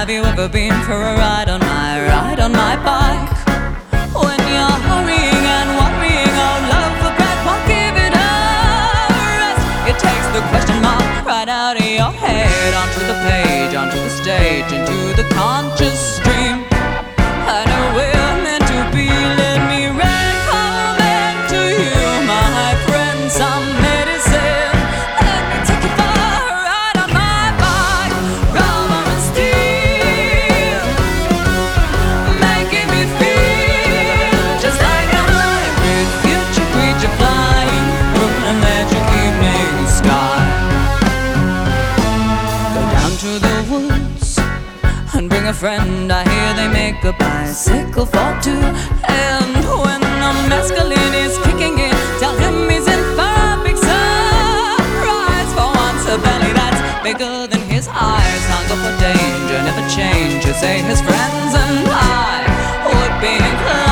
you ever been for a ride on my bike? When you're hurrying and worrying, oh love for breath won't give it a rest. It takes the question mark right out of your head, onto the page, onto the stage, into the conscious stream. I know we're meant to be. Let me recommend to you, my friend, some medicine. Let me take you for a ride on my bike. Rubber and steel, making me feel just like a hybrid future creature flying through a magic evening sky. Go down to the woods and bring a friend. I hear they make a bicycle for two. And when the mescaline is kicking in, tell him he's in for a big surprise. For once a belly that's bigger than his eyes, hunger for danger, never change. You say his friends and I would be inclined